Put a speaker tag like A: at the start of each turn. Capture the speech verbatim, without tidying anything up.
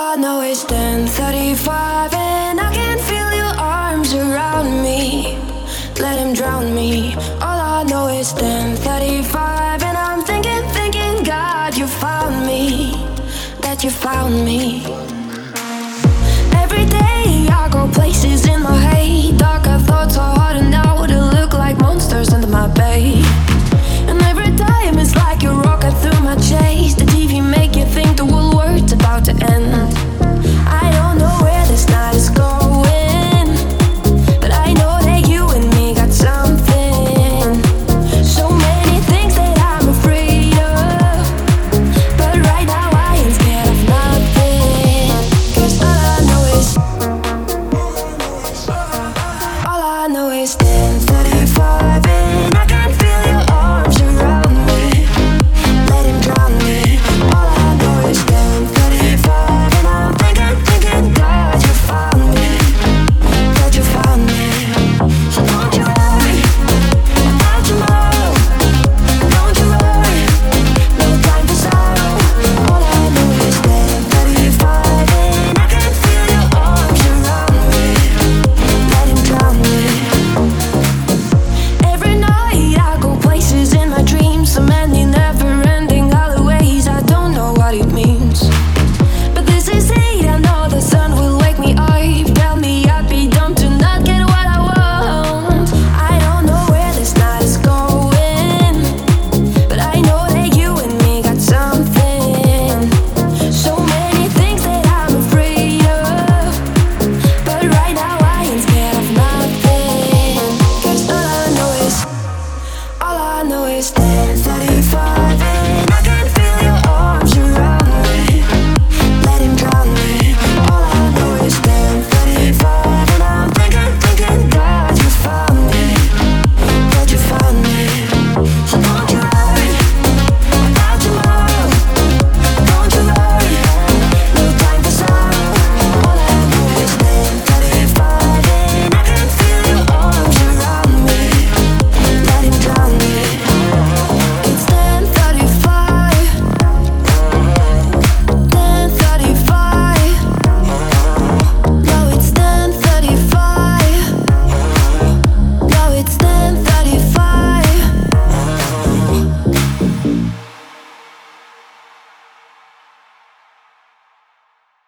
A: I know is ten thirty-five and I can feel your arms around me. Let him drown me. All I know is ten thirty-five and I'm thinking, thinking, God, you found me. That you found me. Every day I go places in my head. Darker thoughts are harder now to look like monsters under my bed. And every time it's like you're rocking through my chase. The T V make you think the whole world's about to end. I don't know where this night is going, but I know that you and me got something. So many things that I'm afraid of, but right now I ain't scared of nothing. Cause all I know is All I know is ten thirty-five and I can feel your arms around me. Let him drown me. All I know is ten thirty-five and I'm thinking, thinking, God, you found me. God, you found me. So don't you worry about tomorrow. Don't you worry, no time for sorrow. All I know is ten thirty-five and I can feel your arms around me. Let him drown me. Every night I go places in my dreams, so many never-ending alleyways. I don't know what it means.